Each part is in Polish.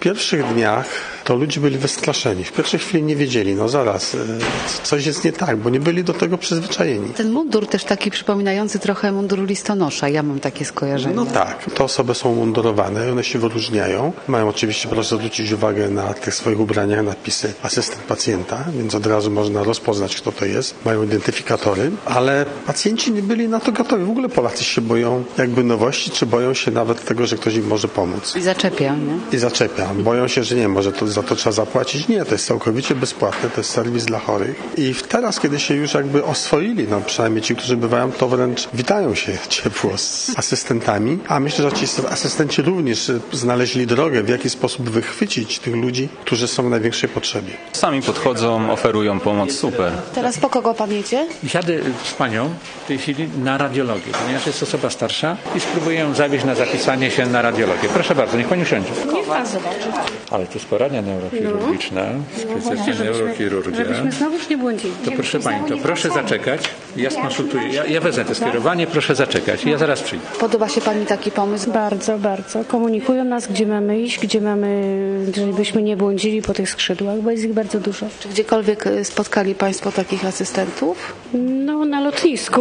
pierwszych dniach to ludzie byli wystraszeni. W pierwszej chwili nie wiedzieli, zaraz, coś jest nie tak, bo nie byli do tego przyzwyczajeni. Ten mundur też taki przypominający trochę mundur listonosza. Ja mam takie skojarzenie. No tak, te osoby są mundurowane, one się wyróżniają. Mają oczywiście, proszę zwrócić uwagę na tych swoich ubraniach napisy asystent pacjenta, więc od razu można rozpoznać, kto to jest. Mają identyfikatory, ale pacjenci nie byli na to gotowi. W ogóle Polacy się boją jakby nowości, czy boją się nawet tego, że ktoś im może pomóc. I zaczepia, nie? I zaczepia. Boją się, że nie, może za to trzeba zapłacić. Nie, to jest całkowicie bezpłatne, to jest serwis dla chorych. I teraz, kiedy się już jakby oswoili, przynajmniej ci, którzy bywają, to wręcz witają się ciepło z asystentami, a myślę, że ci asystenci również znaleźli drogę, w jaki sposób wychwycić tych ludzi, którzy są w największej potrzebie. Sami podchodzą, oferują pomoc, super. Teraz po kogo pan jedzie? Jadę z panią w tej chwili na radiologię, ponieważ jest osoba starsza i spróbuję ją zawieźć na zapisanie się na radiologię. Proszę bardzo, niech pani usiądzie. Niech pan zobaczy. Ale to jest poradnia neurochirurgiczna, specjalnie neurochirurgia. Żebyśmy znowuż nie błądzili. To proszę pani, to proszę zaczekać. Ja skonsultuję. Ja wezmę to skierowanie, proszę zaczekać. Ja zaraz przyjdę. Podoba się pani taki pomysł? Bardzo, bardzo. Komunikują nas, gdzie mamy iść, żebyśmy nie błądzili po tych skrzydłach, bo jest ich bardzo dużo. Czy gdziekolwiek spotkali państwo takich asystentów? No, na lotnisku.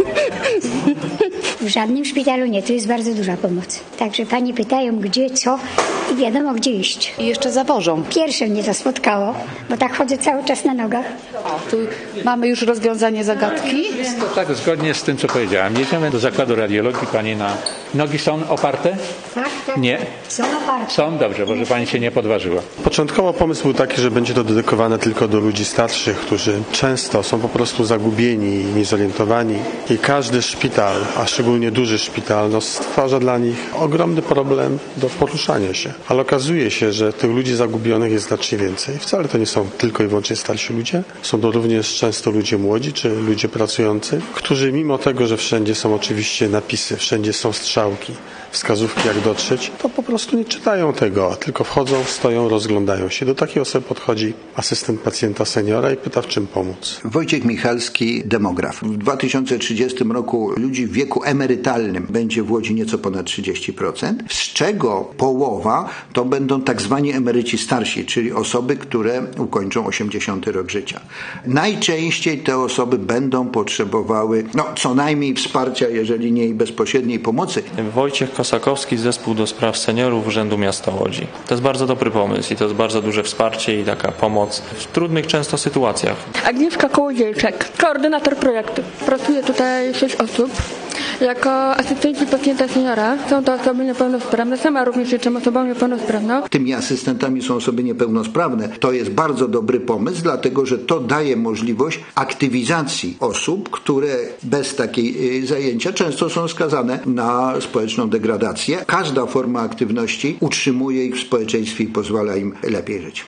W żadnym szpitalu nie, to jest bardzo duża pomoc. Także pani pytają gdzie, co i wiadomo gdzie iść. I jeszcze zawożą. Pierwsze mnie to spotkało, bo tak chodzę cały czas na nogach. Tu mamy już rozwiązanie zagadki. To tak zgodnie z tym, co powiedziałam. Jedziemy do zakładu radiologii. Pani na nogi są oparte? Tak, tak. Nie? Są oparte. Są? Dobrze, może pani się nie podważyła. Początkowo pomysł był taki, że będzie to dedykowane tylko do ludzi starszych, którzy często są po prostu zagubieni i niezorientowani. I każdy szpital, a szczególnie duży szpital, stwarza dla nich ogromny problem do poruszania się. Ale okazuje się, że tych ludzi zagubionych jest znacznie więcej. Wcale to nie są tylko i wyłącznie starsi ludzie. Są to również często ludzie młodzi, czy ludzie pracujący, którzy mimo tego, że wszędzie są oczywiście napisy, wszędzie są strzałki, wskazówki jak dotrzeć, to po prostu nie czytają tego, tylko wchodzą, stoją, rozglądają się. Do takiej osoby podchodzi asystent pacjenta seniora i pyta, w czym pomóc. Wojciech Michalski, demograf. W 2030 roku ludzi w wieku emerytalnym będzie w Łodzi nieco ponad 30%, z czego połowa to będą tak zwani emeryci starsi, czyli osoby, które ukończą 80 rok życia. Najczęściej te osoby będą potrzebowały co najmniej wsparcia, jeżeli nie i bezpośredniej pomocy. Wojciech Kosakowski, Zespół do Spraw Seniorów Urzędu Miasta Łodzi. To jest bardzo dobry pomysł i to jest bardzo duże wsparcie i taka pomoc w trudnych często sytuacjach. Agnieszka Kołodziejczak, koordynator projektu. Pracuje tutaj 6 osób. Jako asystenci pacjenta seniora są to osoby niepełnosprawne. Sama również jestem osobą niepełnosprawną. Tymi asystentami są osoby niepełnosprawne. To jest bardzo dobry pomysł, dlatego że to daje możliwość aktywizacji osób, które bez takiej zajęcia często są skazane na społeczną degradację. Każda forma aktywności utrzymuje ich w społeczeństwie i pozwala im lepiej żyć.